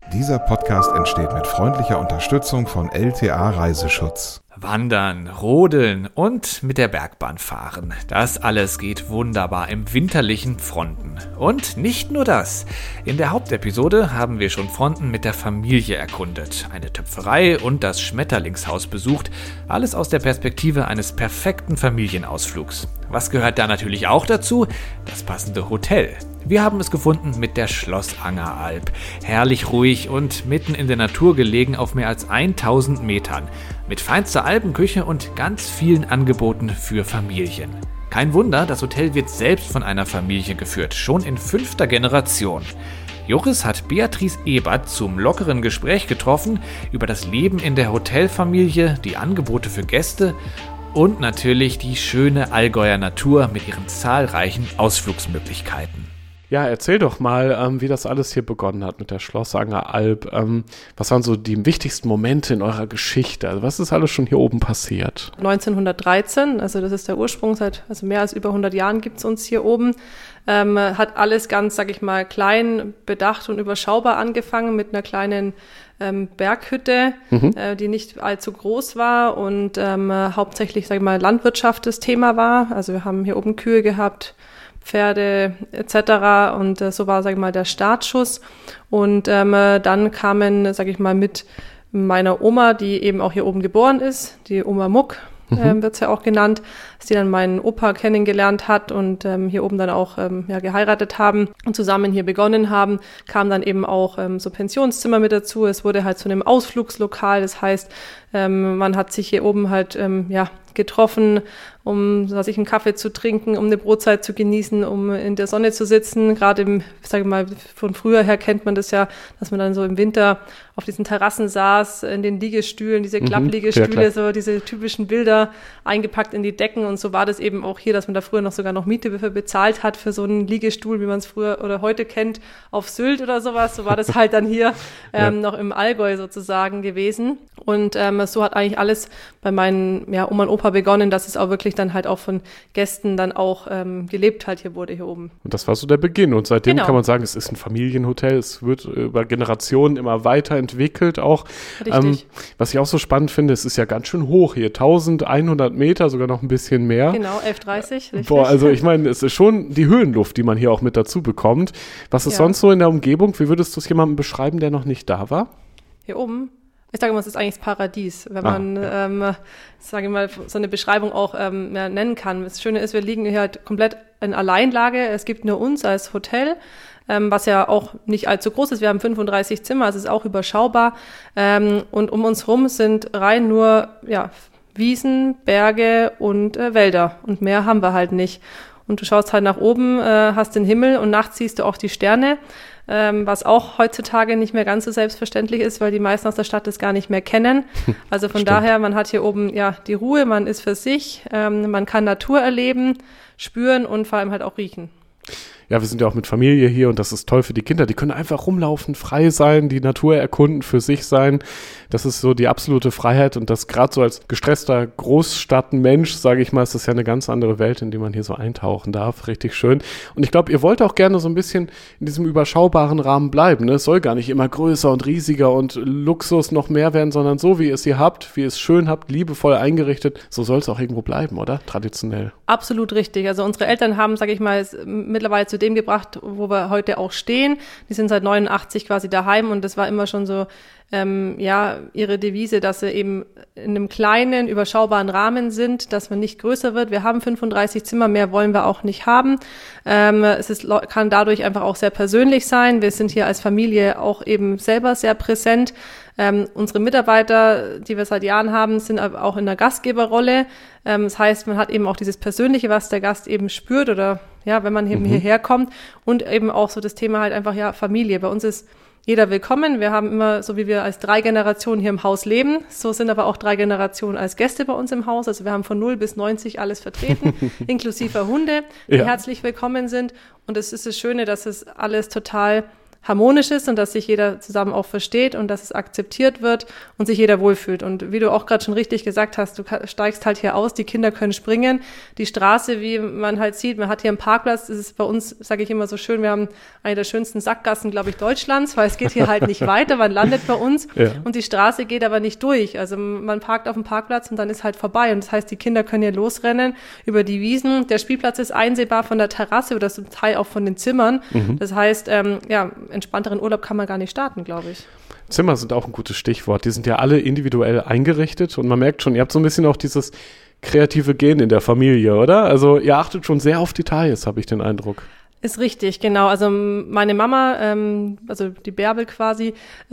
Dieser Podcast entsteht mit freundlicher Unterstützung von LTA Reiseschutz. Wandern, rodeln und mit der Bergbahn fahren. Das alles geht wunderbar im winterlichen Fronten. Und nicht nur das. In der Hauptepisode haben wir schon Fronten mit der Familie erkundet, eine Töpferei und das Schmetterlingshaus besucht. Alles aus der Perspektive eines perfekten Familienausflugs. Was gehört da natürlich auch dazu? Das passende Hotel. Wir haben es gefunden mit der Schloss Angeralb. Herrlich ruhig und mitten in der Natur gelegen auf mehr als 1000 Metern. Mit feinster Alpenküche und ganz vielen Angeboten für Familien. Kein Wunder, das Hotel wird selbst von einer Familie geführt, schon in 5. Generation. Joris hat Beatrice Ebert zum lockeren Gespräch getroffen über das Leben in der Hotelfamilie, die Angebote für Gäste und natürlich die schöne Allgäuer Natur mit ihren zahlreichen Ausflugsmöglichkeiten. Ja, erzähl doch mal, wie das alles hier begonnen hat mit der Schloss Angeralb. Was waren so die wichtigsten Momente in eurer Geschichte? Also was ist alles schon hier oben passiert? 1913, also das ist der Ursprung, seit mehr als über 100 Jahren gibt es uns hier oben. Hat alles ganz, sag ich mal, klein, bedacht und überschaubar angefangen mit einer kleinen Berghütte, die nicht allzu groß war und hauptsächlich, sag ich mal, Landwirtschaft das Thema war. Also wir haben hier oben Kühe gehabt, Pferde etc. Und so war, sage ich mal, der Startschuss. Und dann kamen, sage ich mal, mit meiner Oma, die eben auch hier oben geboren ist, die Oma Muck, wird es ja auch genannt, dass die dann meinen Opa kennengelernt hat und hier oben dann auch geheiratet haben und zusammen hier begonnen haben, kam dann eben auch so Pensionszimmer mit dazu. Es wurde halt zu einem Ausflugslokal, das heißt, man hat sich hier oben halt getroffen, um einen Kaffee zu trinken, um eine Brotzeit zu genießen, um in der Sonne zu sitzen. Gerade von früher her kennt man das ja, dass man dann so im Winter auf diesen Terrassen saß, in den Liegestühlen, diese Klappliegestühle, so diese typischen Bilder eingepackt in die Decken. Und so war das eben auch hier, dass man da früher sogar noch Miete dafür bezahlt hat für so einen Liegestuhl, wie man es früher oder heute kennt, auf Sylt oder sowas. So war das halt dann hier noch im Allgäu sozusagen gewesen. Und so hat eigentlich alles bei meinen Oma und Opa begonnen, dass es auch wirklich dann halt auch von Gästen dann auch gelebt halt hier wurde hier oben. Und das war so der Beginn. Und seitdem kann man sagen, es ist ein Familienhotel. Es wird über Generationen immer weiterentwickelt auch. Richtig. Was ich auch so spannend finde, es ist ja ganz schön hoch hier. 1100 Meter, sogar noch ein bisschen mehr. Genau, 1130, richtig. Boah, also ich meine, es ist schon die Höhenluft, die man hier auch mit dazu bekommt. Was ist sonst so in der Umgebung? Wie würdest du es jemandem beschreiben, der noch nicht da war? Hier oben? Ich sage mal, es ist eigentlich das Paradies, wenn man, sage ich mal, so eine Beschreibung auch nennen kann. Das Schöne ist, wir liegen hier halt komplett in Alleinlage. Es gibt nur uns als Hotel, was ja auch nicht allzu groß ist. Wir haben 35 Zimmer, also es ist auch überschaubar. Und um uns rum sind rein nur Wiesen, Berge und Wälder. Und mehr haben wir halt nicht. Und du schaust halt nach oben, hast den Himmel und nachts siehst du auch die Sterne. Was auch heutzutage nicht mehr ganz so selbstverständlich ist, weil die meisten aus der Stadt das gar nicht mehr kennen. Also von daher, man hat hier oben die Ruhe, man ist für sich, man kann Natur erleben, spüren und vor allem halt auch riechen. Ja, wir sind ja auch mit Familie hier und das ist toll für die Kinder. Die können einfach rumlaufen, frei sein, die Natur erkunden, für sich sein. Das ist so die absolute Freiheit und das gerade so als gestresster Großstadtmensch, sage ich mal, ist das ja eine ganz andere Welt, in die man hier so eintauchen darf. Richtig schön. Und ich glaube, ihr wollt auch gerne so ein bisschen in diesem überschaubaren Rahmen bleiben. Ne? Es soll gar nicht immer größer und riesiger und Luxus noch mehr werden, sondern so, wie ihr es hier habt, wie ihr es schön habt, liebevoll eingerichtet, so soll es auch irgendwo bleiben, oder? Traditionell. Absolut richtig. Also unsere Eltern haben, sage ich mal, es mittlerweile zu dem gebracht, wo wir heute auch stehen. Die sind seit 89 quasi daheim und das war immer schon so, ihre Devise, dass sie eben in einem kleinen, überschaubaren Rahmen sind, dass man nicht größer wird. Wir haben 35 Zimmer, mehr wollen wir auch nicht haben. Kann dadurch einfach auch sehr persönlich sein. Wir sind hier als Familie auch eben selber sehr präsent. Unsere Mitarbeiter, die wir seit Jahren haben, sind aber auch in der Gastgeberrolle. Das heißt, man hat eben auch dieses Persönliche, was der Gast eben spürt oder wenn man eben hierher kommt und eben auch so das Thema halt einfach Familie. Bei uns ist jeder willkommen. Wir haben immer, so wie wir als 3 Generationen hier im Haus leben, so sind aber auch 3 Generationen als Gäste bei uns im Haus. Also wir haben von 0 bis 90 alles vertreten, inklusive Hunde, die herzlich willkommen sind. Und es ist das Schöne, dass es alles total harmonisch ist und dass sich jeder zusammen auch versteht und dass es akzeptiert wird und sich jeder wohlfühlt. Und wie du auch gerade schon richtig gesagt hast, du steigst halt hier aus, die Kinder können springen. Die Straße, wie man halt sieht, man hat hier einen Parkplatz, das ist bei uns, sage ich immer so schön, wir haben eine der schönsten Sackgassen, glaube ich, Deutschlands, weil es geht hier halt nicht weiter, man landet bei uns und die Straße geht aber nicht durch. Also man parkt auf dem Parkplatz und dann ist halt vorbei. Und das heißt, die Kinder können hier losrennen über die Wiesen. Der Spielplatz ist einsehbar von der Terrasse oder zum Teil auch von den Zimmern. Das heißt, entspannteren Urlaub kann man gar nicht starten, glaube ich. Zimmer sind auch ein gutes Stichwort. Die sind ja alle individuell eingerichtet und man merkt schon, ihr habt so ein bisschen auch dieses kreative Gen in der Familie, oder? Also ihr achtet schon sehr auf Details, habe ich den Eindruck. Ist richtig, genau. Also meine Mama, also die Bärbel quasi,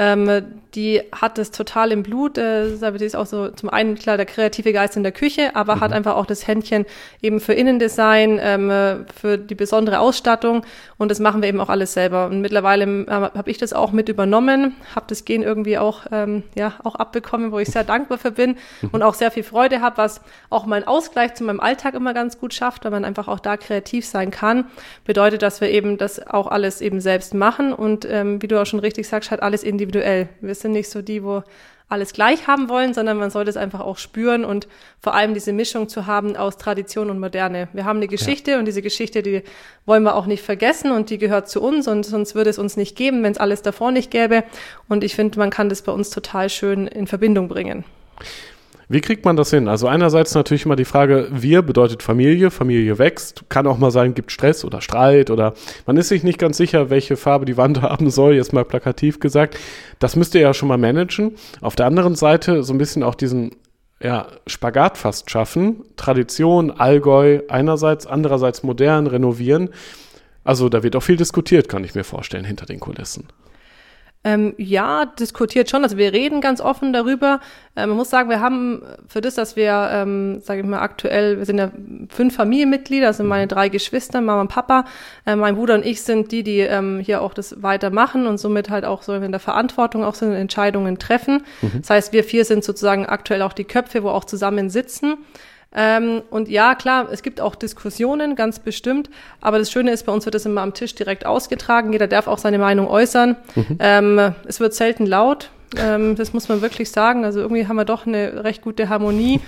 die hat das total im Blut. Die ist auch so zum einen klar der kreative Geist in der Küche, aber hat einfach auch das Händchen eben für Innendesign, für die besondere Ausstattung und das machen wir eben auch alles selber. Und mittlerweile habe ich das auch mit übernommen, habe das Gen irgendwie auch abbekommen, wo ich sehr dankbar für bin und auch sehr viel Freude habe, was auch meinen Ausgleich zu meinem Alltag immer ganz gut schafft, weil man einfach auch da kreativ sein kann. Bedeutet, dass wir eben das auch alles eben selbst machen und wie du auch schon richtig sagst, halt alles individuell. Wir sind nicht so die, wo alles gleich haben wollen, sondern man sollte es einfach auch spüren und vor allem diese Mischung zu haben aus Tradition und Moderne. Wir haben eine Geschichte und diese Geschichte, die wollen wir auch nicht vergessen und die gehört zu uns und sonst würde es uns nicht geben, wenn es alles davor nicht gäbe. Und ich finde, man kann das bei uns total schön in Verbindung bringen. Wie kriegt man das hin? Also einerseits natürlich immer die Frage, wir bedeutet Familie, Familie wächst, kann auch mal sein, gibt Stress oder Streit oder man ist sich nicht ganz sicher, welche Farbe die Wand haben soll, jetzt mal plakativ gesagt. Das müsst ihr ja schon mal managen. Auf der anderen Seite so ein bisschen auch diesen Spagat fast schaffen. Tradition, Allgäu einerseits, andererseits modern, renovieren. Also da wird auch viel diskutiert, kann ich mir vorstellen, hinter den Kulissen. Diskutiert schon. Also wir reden ganz offen darüber. Man muss sagen, wir haben für das, dass wir, sage ich mal, aktuell, wir sind ja 5 Familienmitglieder, das sind meine 3 Geschwister, Mama und Papa. Mein Bruder und ich sind die hier auch das weitermachen und somit halt auch so in der Verantwortung auch so Entscheidungen treffen. Das heißt, wir 4 sind sozusagen aktuell auch die Köpfe, wo auch zusammen sitzen. Und ja, klar, es gibt auch Diskussionen, ganz bestimmt, aber das Schöne ist, bei uns wird das immer am Tisch direkt ausgetragen, jeder darf auch seine Meinung äußern. Es wird selten laut, das muss man wirklich sagen, also irgendwie haben wir doch eine recht gute Harmonie,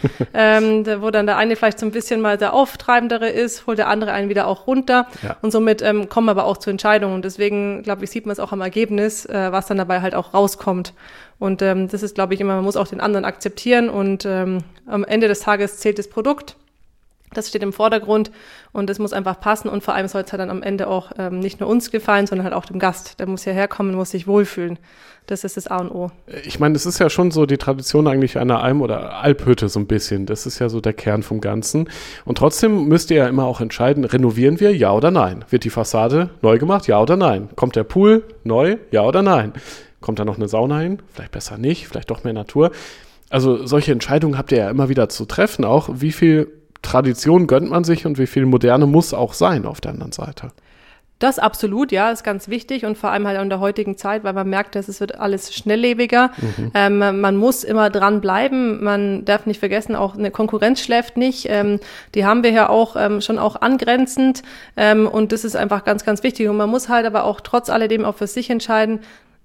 wo dann der eine vielleicht so ein bisschen mal der Auftreibendere ist, holt der andere einen wieder auch runter und somit kommen wir aber auch zu Entscheidungen und deswegen, glaube ich, sieht man es auch am Ergebnis, was dann dabei halt auch rauskommt. Und das ist, glaube ich, immer, man muss auch den anderen akzeptieren und am Ende des Tages zählt das Produkt. Das steht im Vordergrund und das muss einfach passen und vor allem soll es halt dann am Ende auch nicht nur uns gefallen, sondern halt auch dem Gast. Der muss hierher kommen, muss sich wohlfühlen. Das ist das A und O. Ich meine, es ist ja schon so die Tradition eigentlich einer Alm- oder Alphütte so ein bisschen. Das ist ja so der Kern vom Ganzen. Und trotzdem müsst ihr ja immer auch entscheiden, renovieren wir, ja oder nein? Wird die Fassade neu gemacht, ja oder nein? Kommt der Pool neu, ja oder nein? Kommt da noch eine Sauna hin? Vielleicht besser nicht, vielleicht doch mehr Natur. Also solche Entscheidungen habt ihr ja immer wieder zu treffen auch. Wie viel Tradition gönnt man sich und wie viel Moderne muss auch sein auf der anderen Seite? Das absolut, ja, ist ganz wichtig und vor allem halt in der heutigen Zeit, weil man merkt, dass es wird alles schnelllebiger. Man muss immer dran bleiben. Man darf nicht vergessen, auch eine Konkurrenz schläft nicht. Die haben wir ja auch schon auch angrenzend und das ist einfach ganz, ganz wichtig. Und man muss halt aber auch trotz alledem auch für sich entscheiden,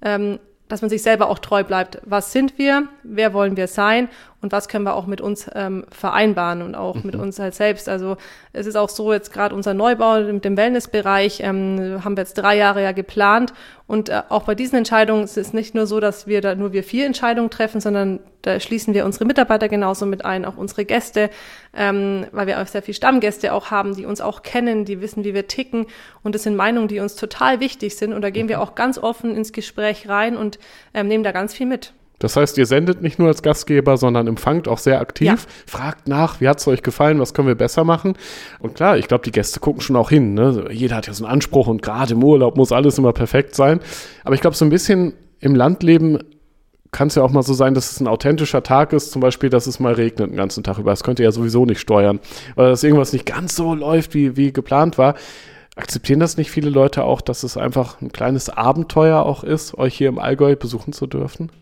dass man sich selber auch treu bleibt. Was sind wir? Wer wollen wir sein? Und was können wir auch mit uns vereinbaren und auch mit uns halt selbst. Also es ist auch so, jetzt gerade unser Neubau mit dem Wellnessbereich haben wir jetzt 3 Jahre ja geplant. Und auch bei diesen Entscheidungen ist es nicht nur so, dass wir da nur wir 4 Entscheidungen treffen, sondern da schließen wir unsere Mitarbeiter genauso mit ein, auch unsere Gäste, weil wir auch sehr viele Stammgäste auch haben, die uns auch kennen, die wissen, wie wir ticken. Und das sind Meinungen, die uns total wichtig sind. Und da gehen wir auch ganz offen ins Gespräch rein und nehmen da ganz viel mit. Das heißt, ihr sendet nicht nur als Gastgeber, sondern empfangt auch sehr aktiv, fragt nach, wie hat es euch gefallen, was können wir besser machen? Und klar, ich glaube, die Gäste gucken schon auch hin. Ne? Jeder hat ja so einen Anspruch und gerade im Urlaub muss alles immer perfekt sein. Aber ich glaube, so ein bisschen im Landleben kann es ja auch mal so sein, dass es ein authentischer Tag ist, zum Beispiel, dass es mal regnet den ganzen Tag über. Das könnt ihr ja sowieso nicht steuern. Oder dass irgendwas nicht ganz so läuft, wie geplant war. Akzeptieren das nicht viele Leute auch, dass es einfach ein kleines Abenteuer auch ist, euch hier im Allgäu besuchen zu dürfen?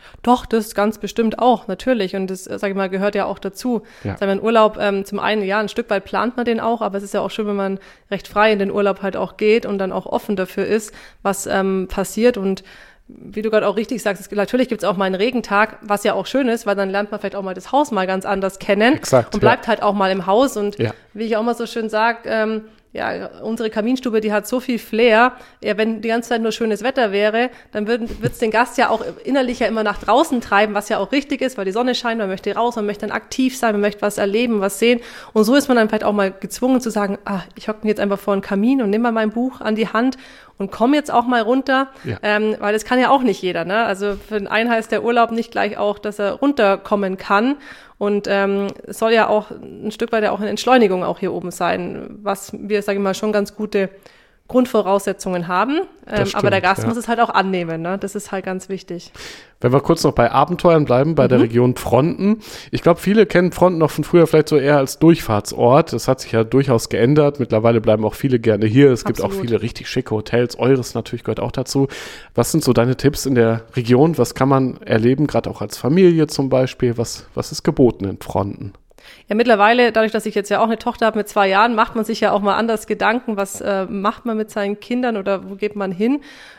Doch, das ganz bestimmt auch, natürlich. Und das, sage ich mal, gehört ja auch dazu. Ja. Sagen wir, Urlaub, zum einen, ja, ein Stück weit plant man den auch, aber es ist ja auch schön, wenn man recht frei in den Urlaub halt auch geht und dann auch offen dafür ist, was passiert. Und wie du gerade auch richtig sagst, natürlich gibt es auch mal einen Regentag, was ja auch schön ist, weil dann lernt man vielleicht auch mal das Haus mal ganz anders kennen. Exakt, und bleibt halt auch mal im Haus. Und ja. wie ich auch mal so schön sage, ja, unsere Kaminstube, die hat so viel Flair. Ja, wenn die ganze Zeit nur schönes Wetter wäre, dann wird's den Gast ja auch innerlich ja immer nach draußen treiben, was ja auch richtig ist, weil die Sonne scheint, man möchte raus, man möchte dann aktiv sein, man möchte was erleben, was sehen. Und so ist man dann vielleicht auch mal gezwungen zu sagen, ich hocke jetzt einfach vor einen Kamin und nehme mal mein Buch an die Hand und komme jetzt auch mal runter, ja. Weil das kann ja auch nicht jeder, ne? Also für den einen heißt der Urlaub nicht gleich auch, dass er runterkommen kann. Und es soll ja auch ein Stück weit ja auch eine Entschleunigung auch hier oben sein, was wir, sage ich mal, schon ganz gute Grundvoraussetzungen haben. Stimmt, aber der Gast ja. muss es halt auch annehmen, ne? Das ist halt ganz wichtig. Wenn wir kurz noch bei Abenteuern bleiben, bei der Region Pfronten. Ich glaube, viele kennen Pfronten noch von früher vielleicht so eher als Durchfahrtsort. Das hat sich ja durchaus geändert. Mittlerweile bleiben auch viele gerne hier. Es gibt auch viele richtig schicke Hotels. Eures natürlich gehört auch dazu. Was sind so deine Tipps in der Region? Was kann man erleben, gerade auch als Familie zum Beispiel? Was ist geboten in Pfronten? Ja, mittlerweile, dadurch, dass ich jetzt ja auch eine Tochter habe mit 2 Jahren, macht man sich ja auch mal anders Gedanken, was macht man mit seinen Kindern oder wo geht man hin?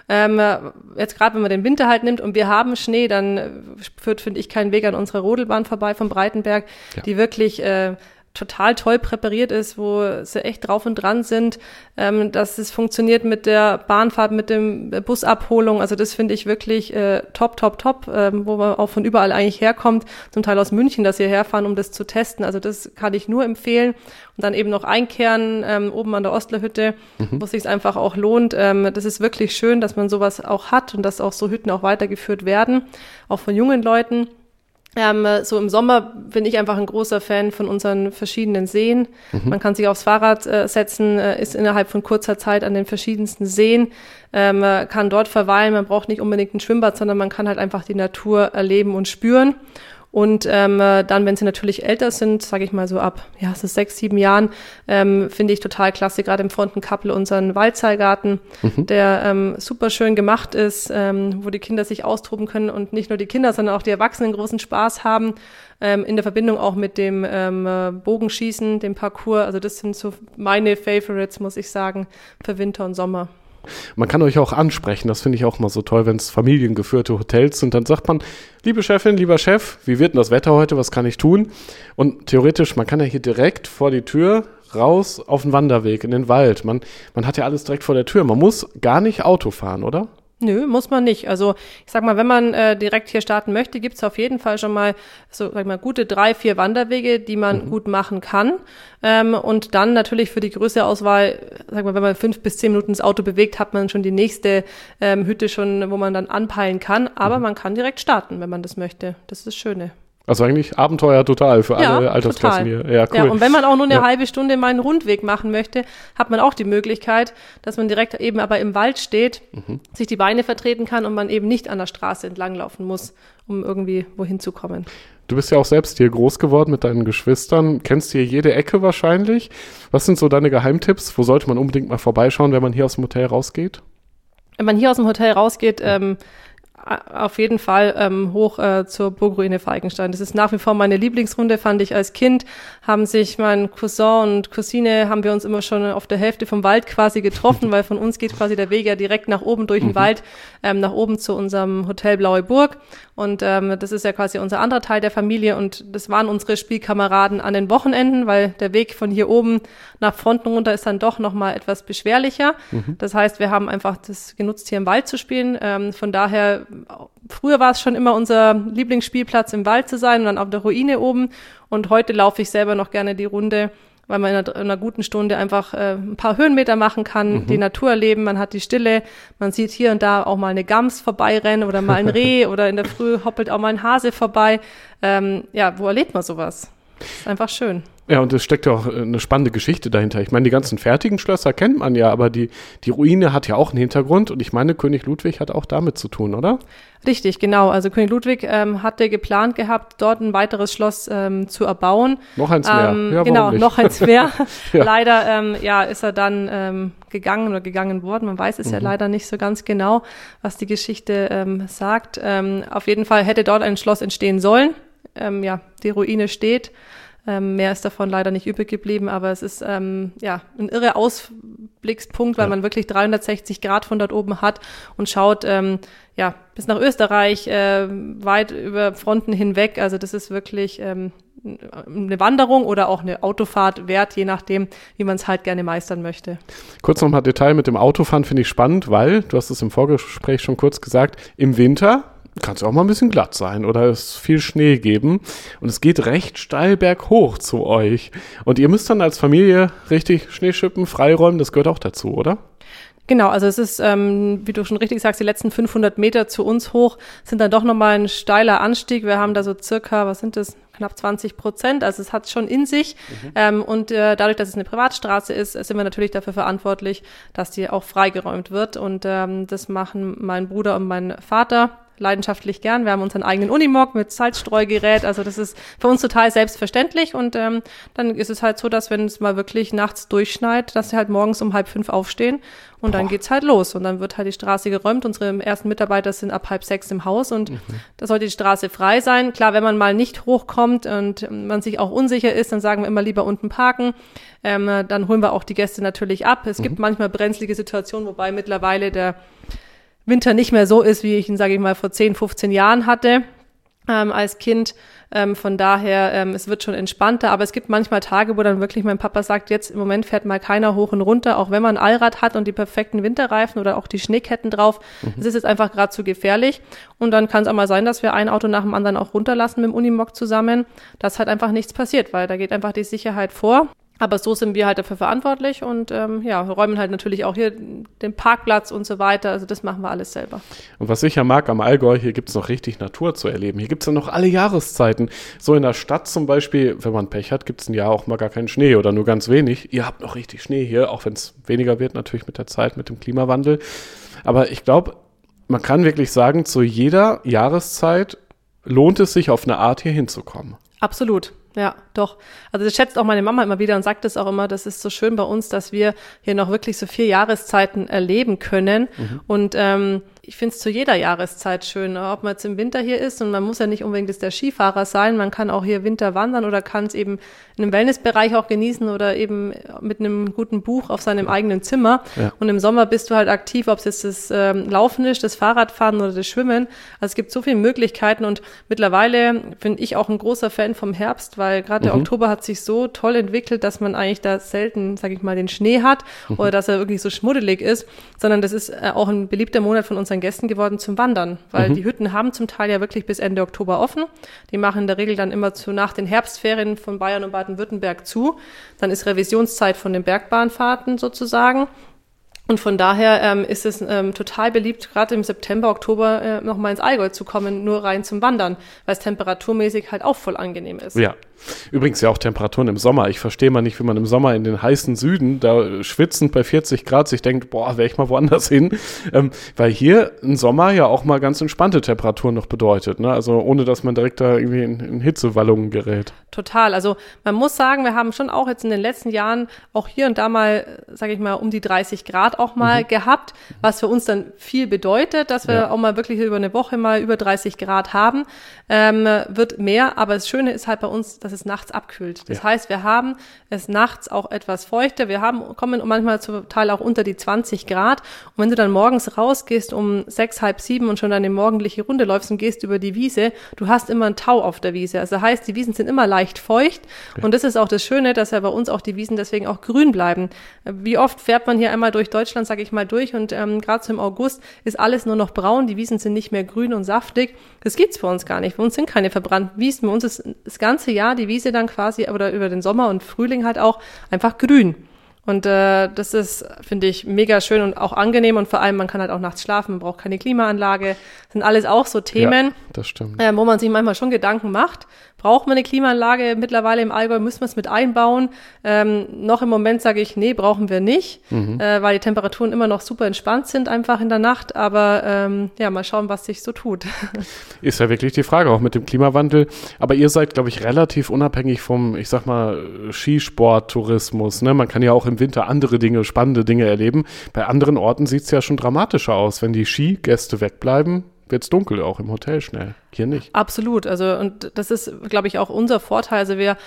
Jetzt gerade, wenn man den Winter halt nimmt und wir haben Schnee, dann führt, finde ich, kein Weg an unserer Rodelbahn vorbei vom Breitenberg, die wirklich total toll präpariert ist, wo sie echt drauf und dran sind, dass es funktioniert mit der Bahnfahrt, mit dem Busabholung. Also das finde ich wirklich top, wo man auch von überall eigentlich herkommt, zum Teil aus München, dass sie herfahren, um das zu testen. Also das kann ich nur empfehlen. Und dann eben noch einkehren, oben an der Ostlerhütte, wo es sich einfach auch lohnt. Das ist wirklich schön, dass man sowas auch hat und dass auch so Hütten auch weitergeführt werden, auch von jungen Leuten. So im Sommer bin ich einfach ein großer Fan von unseren verschiedenen Seen. Man kann sich aufs Fahrrad setzen, ist innerhalb von kurzer Zeit an den verschiedensten Seen, kann dort verweilen. Man braucht nicht unbedingt ein Schwimmbad, sondern man kann halt einfach die Natur erleben und spüren. Und dann, wenn sie natürlich älter sind, sage ich mal so ab so 6, 7 Jahren, finde ich total klasse, gerade im Frontenkappel unseren Waldseilgarten, der super schön gemacht ist, wo die Kinder sich austoben können und nicht nur die Kinder, sondern auch die Erwachsenen großen Spaß haben, in der Verbindung auch mit dem Bogenschießen, dem Parcours. Also das sind so meine Favorites, muss ich sagen, für Winter und Sommer. Man kann euch auch ansprechen, das finde ich auch mal so toll, wenn es familiengeführte Hotels sind, dann sagt man, liebe Chefin, lieber Chef, wie wird denn das Wetter heute, was kann ich tun? Und theoretisch, man kann ja hier direkt vor die Tür raus auf den Wanderweg in den Wald. Man hat ja alles direkt vor der Tür, man muss gar nicht Auto fahren, oder? Nö, muss man nicht. Also ich sag mal, wenn man direkt hier starten möchte, gibt's auf jeden Fall schon mal so, sag mal, gute 3, 4 Wanderwege, die man gut machen kann. Und dann natürlich für die größere Auswahl, sag mal, wenn man 5 bis 10 Minuten das Auto bewegt, hat man schon die nächste Hütte schon, wo man dann anpeilen kann. Aber man kann direkt starten, wenn man das möchte. Das ist das Schöne. Also eigentlich Abenteuer total für alle Altersklassen total. hier. Ja, cool. Ja, und wenn man auch nur eine halbe Stunde mal einen Rundweg machen möchte, hat man auch die Möglichkeit, dass man direkt eben aber im Wald steht, sich die Beine vertreten kann und man eben nicht an der Straße entlanglaufen muss, um irgendwie wohin zu kommen. Du bist ja auch selbst hier groß geworden mit deinen Geschwistern, kennst hier jede Ecke wahrscheinlich. Was sind so deine Geheimtipps? Wo sollte man unbedingt mal vorbeischauen, wenn man hier aus dem Hotel rausgeht? Wenn man hier aus dem Hotel rausgeht, auf jeden Fall hoch zur Burgruine Falkenstein. Das ist nach wie vor meine Lieblingsrunde, fand ich als Kind. Haben sich mein Cousin und Cousine, haben wir uns immer schon auf der Hälfte vom Wald quasi getroffen, weil von uns geht quasi der Weg ja direkt nach oben durch den Wald, nach oben zu unserem Hotel Blaue Burg. Und das ist ja quasi unser anderer Teil der Familie und das waren unsere Spielkameraden an den Wochenenden, weil der Weg von hier oben nach Pfronten runter ist dann doch nochmal etwas beschwerlicher. Das heißt, wir haben einfach das genutzt, hier im Wald zu spielen. Von daher, früher war es schon immer unser Lieblingsspielplatz, im Wald zu sein und dann auf der Ruine oben. Und heute laufe ich selber noch gerne die Runde, weil man in einer guten Stunde einfach ein paar Höhenmeter machen kann, die Natur erleben, man hat die Stille, man sieht hier und da auch mal eine Gams vorbeirennen oder mal ein Reh oder in der Früh hoppelt auch mal ein Hase vorbei. Wo erlebt man sowas? Das ist einfach schön. Ja, und es steckt ja auch eine spannende Geschichte dahinter. Ich meine, die ganzen fertigen Schlösser kennt man ja, aber die Ruine hat ja auch einen Hintergrund und ich meine, König Ludwig hat auch damit zu tun, oder? Richtig, genau. Also König Ludwig hatte geplant gehabt, dort ein weiteres Schloss zu erbauen. Noch eins mehr. Ja, genau, nicht? noch eins mehr. Ja. Leider ist er dann gegangen worden. Man weiß es ja leider nicht so ganz genau, was die Geschichte sagt. Auf jeden Fall hätte dort ein Schloss entstehen sollen. Die Ruine steht. Mehr ist davon leider nicht übrig geblieben, aber es ist ein irrer Ausblickspunkt, weil man wirklich 360 Grad von dort oben hat und schaut bis nach Österreich, weit über Fronten hinweg. Also das ist wirklich eine Wanderung oder auch eine Autofahrt wert, je nachdem, wie man es halt gerne meistern möchte. Kurz nochmal Detail mit dem Autofahren finde ich spannend, weil, du hast es im Vorgespräch schon kurz gesagt, im Winter kann es auch mal ein bisschen glatt sein oder es viel Schnee geben und es geht recht steil berghoch zu euch. Und ihr müsst dann als Familie richtig Schnee schippen, freiräumen, das gehört auch dazu, oder? Genau, also es ist, wie du schon richtig sagst, die letzten 500 Meter zu uns hoch sind dann doch nochmal ein steiler Anstieg. Wir haben da so circa, knapp 20%, also es hat schon in sich. Und dadurch, dass es eine Privatstraße ist, sind wir natürlich dafür verantwortlich, dass die auch freigeräumt wird. Und das machen mein Bruder und mein Vater leidenschaftlich gern. Wir haben unseren eigenen Unimog mit Salzstreugerät, also das ist für uns total selbstverständlich und dann ist es halt so, dass wenn es mal wirklich nachts durchschneit, dass sie halt morgens um 4:30 aufstehen und dann geht's halt los und dann wird halt die Straße geräumt. Unsere ersten Mitarbeiter sind ab 5:30 im Haus und da sollte die Straße frei sein. Klar, wenn man mal nicht hochkommt und man sich auch unsicher ist, dann sagen wir immer lieber unten parken. Dann holen wir auch die Gäste natürlich ab. Es gibt manchmal brenzlige Situationen, wobei mittlerweile der Winter nicht mehr so ist, wie ich ihn, sage ich mal, vor 10, 15 Jahren hatte als Kind. Von daher, es wird schon entspannter. Aber es gibt manchmal Tage, wo dann wirklich mein Papa sagt, jetzt im Moment fährt mal keiner hoch und runter, auch wenn man ein Allrad hat und die perfekten Winterreifen oder auch die Schneeketten drauf. Das ist jetzt einfach gerade zu gefährlich. Und dann kann es auch mal sein, dass wir ein Auto nach dem anderen auch runterlassen mit dem Unimog zusammen, dass halt einfach nichts passiert, weil da geht einfach die Sicherheit vor. Aber so sind wir halt dafür verantwortlich und räumen halt natürlich auch hier den Parkplatz und so weiter. Also das machen wir alles selber. Und was ich ja mag am Allgäu, hier gibt's noch richtig Natur zu erleben. Hier gibt's ja noch alle Jahreszeiten. So in der Stadt zum Beispiel, wenn man Pech hat, gibt's ein Jahr auch mal gar keinen Schnee oder nur ganz wenig. Ihr habt noch richtig Schnee hier, auch wenn es weniger wird natürlich mit der Zeit, mit dem Klimawandel. Aber ich glaube, man kann wirklich sagen, zu jeder Jahreszeit lohnt es sich auf eine Art hier hinzukommen. Absolut. Ja, doch. Also das schätzt auch meine Mama immer wieder und sagt es auch immer, das ist so schön bei uns, dass wir hier noch wirklich so 4 Jahreszeiten erleben können. Und ich finde es zu jeder Jahreszeit schön, ob man jetzt im Winter hier ist und man muss ja nicht unbedingt jetzt der Skifahrer sein, man kann auch hier Winter wandern oder kann es eben in einem Wellnessbereich auch genießen oder eben mit einem guten Buch auf seinem eigenen Zimmer. Ja. Und im Sommer bist du halt aktiv, ob es jetzt das Laufen ist, das Fahrradfahren oder das Schwimmen. Also es gibt so viele Möglichkeiten und mittlerweile bin ich auch ein großer Fan vom Herbst, weil gerade der Oktober hat sich so toll entwickelt, dass man eigentlich da selten, sage ich mal, den Schnee hat oder dass er wirklich so schmuddelig ist, sondern das ist auch ein beliebter Monat von unseren Gästen geworden zum Wandern, weil die Hütten haben zum Teil ja wirklich bis Ende Oktober offen. Die machen in der Regel dann immer nach den Herbstferien von Bayern und Baden-Württemberg zu. Dann ist Revisionszeit von den Bergbahnfahrten sozusagen. Und von daher ist es total beliebt, gerade im September, Oktober noch mal ins Allgäu zu kommen, nur rein zum Wandern, weil es temperaturmäßig halt auch voll angenehm ist. Ja, übrigens ja auch Temperaturen im Sommer. Ich verstehe mal nicht, wie man im Sommer in den heißen Süden, da schwitzend bei 40 Grad, sich denkt, boah, wäre ich mal woanders hin. Weil hier ein Sommer ja auch mal ganz entspannte Temperaturen noch bedeutet, ne? Also ohne, dass man direkt da irgendwie in Hitzewallungen gerät. Total. Also man muss sagen, wir haben schon auch jetzt in den letzten Jahren auch hier und da mal, sage ich mal, um die 30 Grad auch mal gehabt, was für uns dann viel bedeutet, dass wir auch mal wirklich über eine Woche mal über 30 Grad haben, wird mehr. Aber das Schöne ist halt bei uns, dass es nachts abkühlt. Das heißt, wir haben es nachts auch etwas feuchter. Kommen manchmal zum Teil auch unter die 20 Grad. Und wenn du dann morgens rausgehst um 6, halb 7 und schon deine morgendliche Runde läufst und gehst über die Wiese, du hast immer einen Tau auf der Wiese. Also heißt, die Wiesen sind immer leicht feucht. Und das ist auch das Schöne, dass ja bei uns auch die Wiesen deswegen auch grün bleiben. Wie oft fährt man hier einmal durch Deutschland, sage ich mal, durch und gerade so im August ist alles nur noch braun, die Wiesen sind nicht mehr grün und saftig. Das gibt's bei uns gar nicht. Bei uns sind keine verbrannten Wiesen. Bei uns ist das ganze Jahr die Wiese dann quasi, oder über den Sommer und Frühling halt auch einfach grün. Und das ist, finde ich, mega schön und auch angenehm und vor allem, man kann halt auch nachts schlafen, man braucht keine Klimaanlage. Das sind alles auch so Themen. Ja, das stimmt. Wo man sich manchmal schon Gedanken macht, braucht man eine Klimaanlage? Mittlerweile im Allgäu müssen wir es mit einbauen. Noch im Moment sage ich, nee, brauchen wir nicht, weil die Temperaturen immer noch super entspannt sind einfach in der Nacht. Aber mal schauen, was sich so tut. Ist ja wirklich die Frage, auch mit dem Klimawandel. Aber ihr seid, glaube ich, relativ unabhängig vom, ich sag mal, Skisport-Tourismus. Ne? Man kann ja auch im Winter andere Dinge, spannende Dinge erleben. Bei anderen Orten sieht es ja schon dramatischer aus. Wenn die Skigäste wegbleiben, wird es dunkel, auch im Hotel schnell. Hier nicht. Absolut. Also, und das ist, glaube ich, auch unser Vorteil. Also wir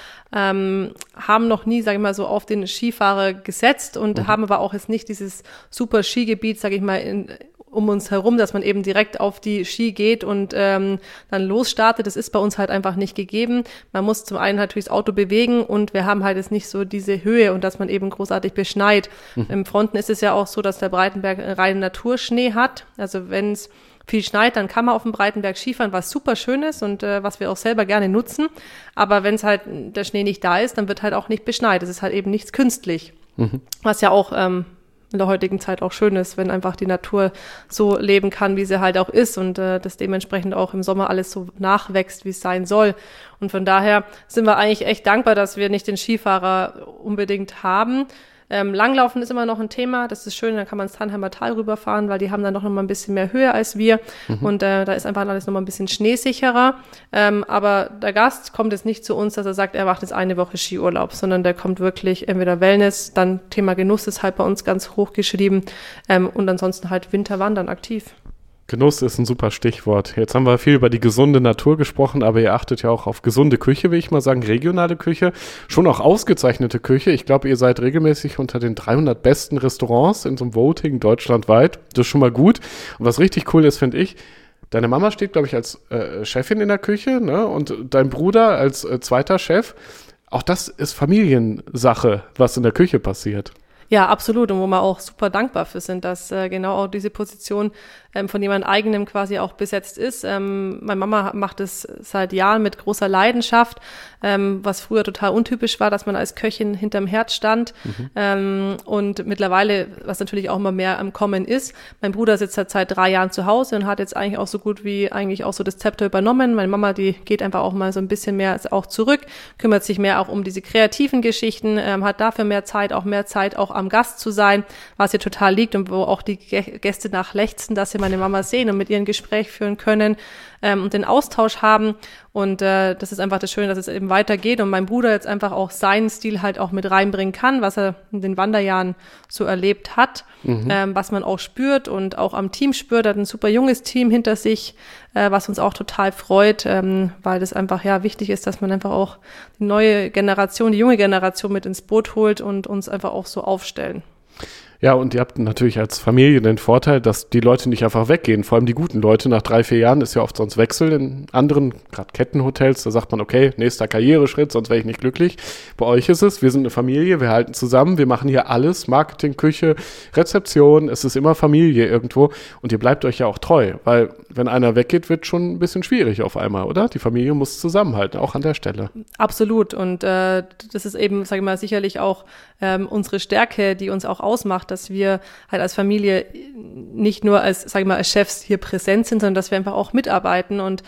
haben noch nie, sage ich mal, so auf den Skifahrer gesetzt und haben aber auch jetzt nicht dieses super Skigebiet, sage ich mal, um uns herum, dass man eben direkt auf die Ski geht und dann losstartet. Das ist bei uns halt einfach nicht gegeben. Man muss zum einen natürlich das Auto bewegen und wir haben halt jetzt nicht so diese Höhe und dass man eben großartig beschneit. Im Fronten ist es ja auch so, dass der Breitenberg reinen Naturschnee hat. Also wenn es viel schneit, dann kann man auf dem Breitenberg Skifahren, was super schön ist und was wir auch selber gerne nutzen. Aber wenn es halt der Schnee nicht da ist, dann wird halt auch nicht beschneit. Es ist halt eben nichts künstlich. Was ja auch in der heutigen Zeit auch schön ist, wenn einfach die Natur so leben kann, wie sie halt auch ist und das dementsprechend auch im Sommer alles so nachwächst, wie es sein soll. Und von daher sind wir eigentlich echt dankbar, dass wir nicht den Skifahrer unbedingt haben. Langlaufen ist immer noch ein Thema, das ist schön, da kann man ins Tannheimer Tal rüberfahren, weil die haben dann noch mal ein bisschen mehr Höhe als wir und da ist einfach alles noch mal ein bisschen schneesicherer, aber der Gast kommt jetzt nicht zu uns, dass er sagt, er macht jetzt eine Woche Skiurlaub, sondern der kommt wirklich entweder Wellness, dann Thema Genuss ist halt bei uns ganz hoch geschrieben und ansonsten halt Winterwandern aktiv. Genuss ist ein super Stichwort. Jetzt haben wir viel über die gesunde Natur gesprochen, aber ihr achtet ja auch auf gesunde Küche, will ich mal sagen, regionale Küche, schon auch ausgezeichnete Küche. Ich glaube, ihr seid regelmäßig unter den 300 besten Restaurants in so einem Voting deutschlandweit. Das ist schon mal gut. Und was richtig cool ist, finde ich, deine Mama steht, glaube ich, als Chefin in der Küche, ne? Und dein Bruder als zweiter Chef. Auch das ist Familiensache, was in der Küche passiert. Ja, absolut. Und wo wir auch super dankbar für sind, dass genau auch diese Position von jemand eigenem quasi auch besetzt ist. Meine Mama macht es seit Jahren mit großer Leidenschaft, was früher total untypisch war, dass man als Köchin hinterm Herd stand. Und mittlerweile, was natürlich auch immer mehr am Kommen ist. Mein Bruder sitzt seit 3 Jahren zu Hause und hat jetzt eigentlich auch so gut wie eigentlich auch so das Zepter übernommen. Meine Mama, die geht einfach auch mal so ein bisschen mehr auch zurück, kümmert sich mehr auch um diese kreativen Geschichten, hat dafür mehr Zeit auch am Gast zu sein, was ihr total liegt und wo auch die Gäste nach lechzen, dass sie meine Mama sehen und mit ihr ein Gespräch führen können und den Austausch haben. Und das ist einfach das Schöne, dass es eben weitergeht und mein Bruder jetzt einfach auch seinen Stil halt auch mit reinbringen kann, was er in den Wanderjahren so erlebt hat, was man auch spürt und auch am Team spürt. Er hat ein super junges Team hinter sich, was uns auch total freut, weil das einfach ja wichtig ist, dass man einfach auch die neue Generation, die junge Generation mit ins Boot holt und uns einfach auch so aufstellen. Ja, und ihr habt natürlich als Familie den Vorteil, dass die Leute nicht einfach weggehen. Vor allem die guten Leute. Nach 3-4 Jahren ist ja oft sonst Wechsel in anderen, gerade Kettenhotels. Da sagt man, okay, nächster Karriereschritt, sonst wäre ich nicht glücklich. Bei euch ist es, wir sind eine Familie, wir halten zusammen, wir machen hier alles. Marketing, Küche, Rezeption, es ist immer Familie irgendwo. Und ihr bleibt euch ja auch treu. Weil wenn einer weggeht, wird schon ein bisschen schwierig auf einmal, oder? Die Familie muss zusammenhalten, auch an der Stelle. Absolut. Und das ist eben, sage ich mal, sicherlich auch unsere Stärke, die uns auch ausmacht, dass wir halt als Familie nicht nur als, sag ich mal, als Chefs hier präsent sind, sondern dass wir einfach auch mitarbeiten und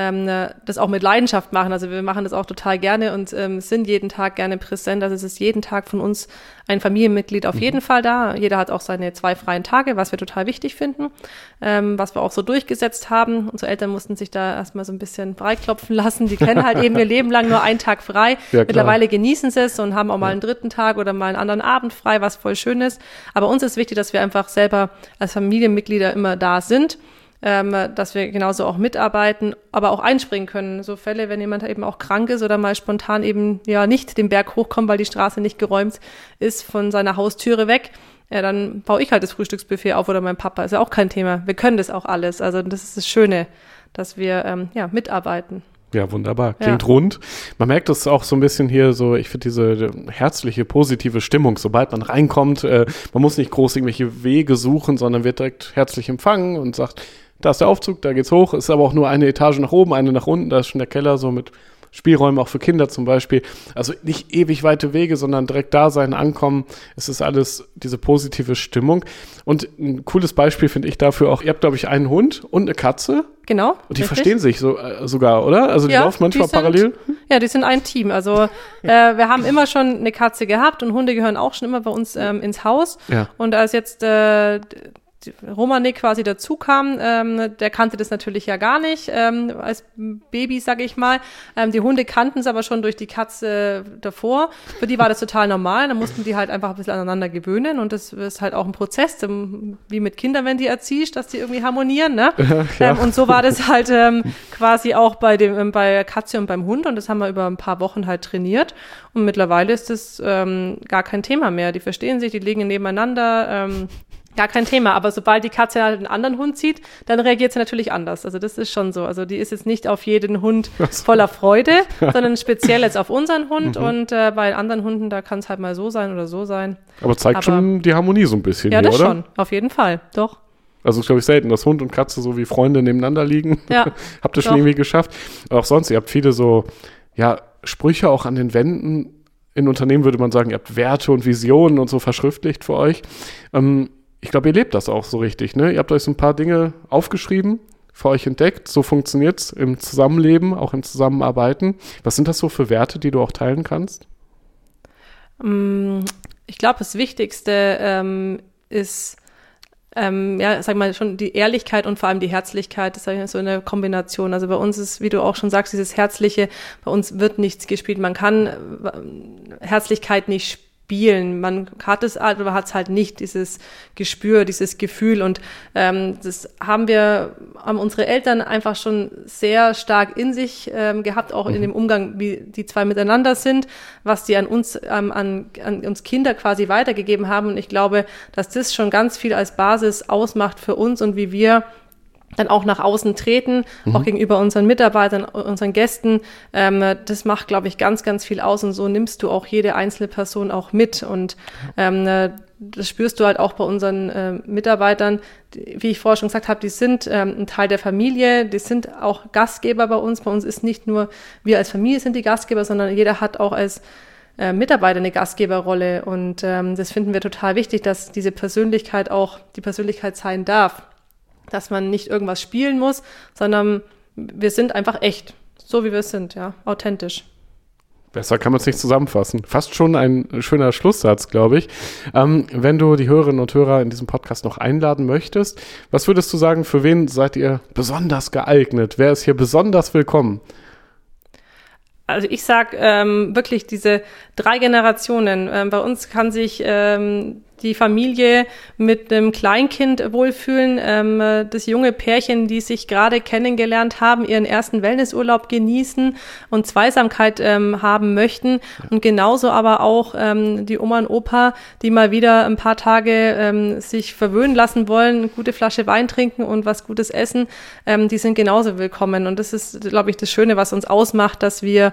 das auch mit Leidenschaft machen. Also wir machen das auch total gerne und sind jeden Tag gerne präsent. Also es ist jeden Tag von uns ein Familienmitglied auf jeden Fall da. Jeder hat auch seine 2 freien Tage, was wir total wichtig finden, was wir auch so durchgesetzt haben. Unsere Eltern mussten sich da erstmal so ein bisschen freiklopfen lassen. Die kennen halt eben ihr Leben lang nur einen Tag frei. Ja, mittlerweile genießen sie es und haben auch mal einen 3. Tag oder mal einen anderen Abend frei, was voll schön ist. Aber uns ist wichtig, dass wir einfach selber als Familienmitglieder immer da sind, dass wir genauso auch mitarbeiten, aber auch einspringen können. So Fälle, wenn jemand eben auch krank ist oder mal spontan eben ja nicht den Berg hochkommt, weil die Straße nicht geräumt ist von seiner Haustüre weg, ja, dann baue ich halt das Frühstücksbuffet auf oder mein Papa. Ist ja auch kein Thema. Wir können das auch alles. Also das ist das Schöne, dass wir mitarbeiten. Ja, wunderbar. Klingt rund. Man merkt das auch so ein bisschen hier so, ich finde diese herzliche, positive Stimmung, sobald man reinkommt, man muss nicht groß irgendwelche Wege suchen, sondern wird direkt herzlich empfangen und sagt, da ist der Aufzug, da geht's hoch, ist aber auch nur eine Etage nach oben, eine nach unten, da ist schon der Keller so mit Spielräume auch für Kinder zum Beispiel. Also nicht ewig weite Wege, sondern direkt da sein, ankommen. Es ist alles diese positive Stimmung. Und ein cooles Beispiel finde ich dafür auch, ihr habt, glaube ich, einen Hund und eine Katze. Genau. Und die verstehen sich sogar, oder? Also die laufen manchmal parallel. Ja, die sind ein Team. Also wir haben immer schon eine Katze gehabt und Hunde gehören auch schon immer bei uns ins Haus. Ja. Und als jetzt Romanik quasi dazu kam, der kannte das natürlich ja gar nicht, als Baby, sage ich mal. Die Hunde kannten es aber schon durch die Katze davor. Für die war das total normal. Da mussten die halt einfach ein bisschen aneinander gewöhnen und das ist halt auch ein Prozess, wie mit Kindern, wenn die erziehst, dass die irgendwie harmonieren, ne? Ja. Und so war das halt quasi auch bei der Katze und beim Hund und das haben wir über ein paar Wochen halt trainiert und mittlerweile ist das gar kein Thema mehr. Die verstehen sich, die liegen nebeneinander, gar kein Thema, aber sobald die Katze halt einen anderen Hund sieht, dann reagiert sie natürlich anders. Also das ist schon so. Also die ist jetzt nicht auf jeden Hund voller Freude, sondern speziell jetzt auf unseren Hund und bei anderen Hunden, da kann es halt mal so sein oder so sein. Aber zeigt schon die Harmonie so ein bisschen, ja, hier, das oder? schon, auf jeden Fall, doch. Also, glaube ich, selten, dass Hund und Katze so wie Freunde nebeneinander liegen. Ja, habt ihr schon irgendwie geschafft. Aber auch sonst, ihr habt viele so, Sprüche auch an den Wänden. In Unternehmen würde man sagen, ihr habt Werte und Visionen und so verschriftlicht für euch. Ich glaube, ihr lebt das auch so richtig, ne? Ihr habt euch so ein paar Dinge aufgeschrieben, für euch entdeckt. So funktioniert es im Zusammenleben, auch im Zusammenarbeiten. Was sind das so für Werte, die du auch teilen kannst? Ich glaube, das Wichtigste ist, sag mal, schon die Ehrlichkeit und vor allem die Herzlichkeit. Das ist so eine Kombination. Also bei uns ist, wie du auch schon sagst, dieses Herzliche, bei uns wird nichts gespielt. Man kann Herzlichkeit nicht spielen. Man hat es halt, aber hat es halt nicht, dieses Gespür, dieses Gefühl und das haben unsere Eltern einfach schon sehr stark in sich gehabt, auch in dem Umgang, wie die zwei miteinander sind, was die an uns Kinder quasi weitergegeben haben und ich glaube, dass das schon ganz viel als Basis ausmacht für uns und wie wir dann auch nach außen treten, auch gegenüber unseren Mitarbeitern, unseren Gästen. Das macht, glaube ich, ganz, ganz viel aus und so nimmst du auch jede einzelne Person auch mit und das spürst du halt auch bei unseren Mitarbeitern. Wie ich vorher schon gesagt habe, die sind ein Teil der Familie, die sind auch Gastgeber bei uns. Bei uns ist nicht nur wir als Familie sind die Gastgeber, sondern jeder hat auch als Mitarbeiter eine Gastgeberrolle und das finden wir total wichtig, dass diese Persönlichkeit auch die Persönlichkeit sein darf. Dass man nicht irgendwas spielen muss, sondern wir sind einfach echt, so wie wir sind, ja, authentisch. Besser kann man es nicht zusammenfassen. Fast schon ein schöner Schlusssatz, glaube ich. Wenn du die Hörerinnen und Hörer in diesem Podcast noch einladen möchtest, was würdest du sagen, für wen seid ihr besonders geeignet? Wer ist hier besonders willkommen? Also ich sag wirklich diese 3 Generationen. Bei uns kann sich die Familie mit einem Kleinkind wohlfühlen, das junge Pärchen, die sich gerade kennengelernt haben, ihren ersten Wellnessurlaub genießen und Zweisamkeit haben möchten und genauso aber auch die Oma und Opa, die mal wieder ein paar Tage sich verwöhnen lassen wollen, eine gute Flasche Wein trinken und was Gutes essen, die sind genauso willkommen und das ist, glaube ich, das Schöne, was uns ausmacht, dass wir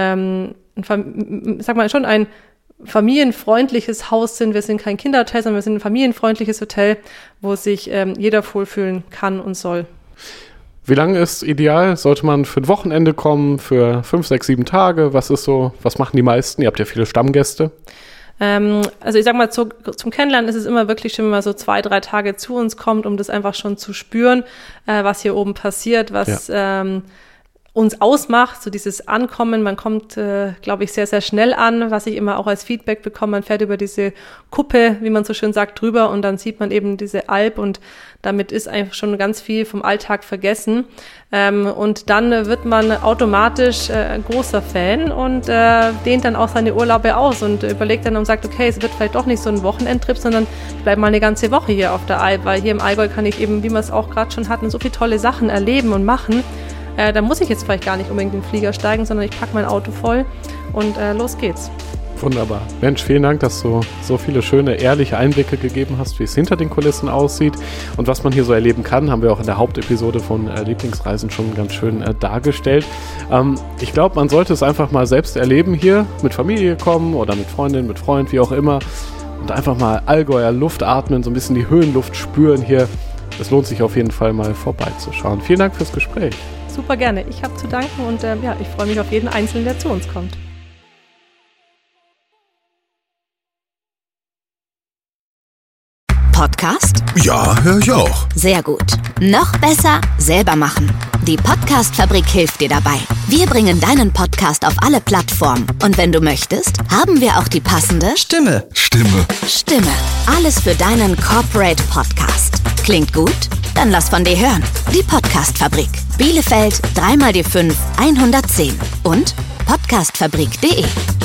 schon ein familienfreundliches Haus sind. Wir sind kein Kinderhotel, sondern wir sind ein familienfreundliches Hotel, wo sich jeder wohlfühlen kann und soll. Wie lange ist ideal? Sollte man für ein Wochenende kommen, für 5, 6, 7 Tage? Was machen die meisten? Ihr habt ja viele Stammgäste. Also ich sag mal, zum Kennenlernen ist es immer wirklich schön, wenn man so 2, 3 Tage zu uns kommt, um das einfach schon zu spüren, was hier oben passiert, was uns ausmacht, so dieses Ankommen. Man kommt, glaube ich, sehr, sehr schnell an, was ich immer auch als Feedback bekomme. Man fährt über diese Kuppe, wie man so schön sagt, drüber und dann sieht man eben diese Alp und damit ist einfach schon ganz viel vom Alltag vergessen. Und dann wird man automatisch ein großer Fan und dehnt dann auch seine Urlaube aus und überlegt dann und sagt, okay, es wird vielleicht doch nicht so ein Wochenendtrip, sondern ich bleibe mal eine ganze Woche hier auf der Alp, weil hier im Allgäu kann ich eben, wie wir es auch gerade schon hatten, so viele tolle Sachen erleben und machen. Da muss ich jetzt vielleicht gar nicht unbedingt in den Flieger steigen, sondern ich packe mein Auto voll und los geht's. Wunderbar. Mensch, vielen Dank, dass du so viele schöne, ehrliche Einblicke gegeben hast, wie es hinter den Kulissen aussieht und was man hier so erleben kann, haben wir auch in der Hauptepisode von Lieblingsreisen schon ganz schön dargestellt. Ich glaube, man sollte es einfach mal selbst erleben hier, mit Familie kommen oder mit Freundin, mit Freund, wie auch immer und einfach mal Allgäuer Luft atmen, so ein bisschen die Höhenluft spüren hier. Es lohnt sich auf jeden Fall mal vorbeizuschauen. Vielen Dank fürs Gespräch. super gerne. Ich habe zu danken und ich freue mich auf jeden Einzelnen, der zu uns kommt. Podcast? Ja, höre ich auch. Sehr gut. Noch besser, selber machen. Die Podcast-Fabrik hilft dir dabei. Wir bringen deinen Podcast auf alle Plattformen. Und wenn du möchtest, haben wir auch die passende Stimme. Alles für deinen Corporate Podcast. Klingt gut? Dann lass von dir hören. Die Podcast-Fabrik. Bielefeld 3x die 5 110 und podcastfabrik.de.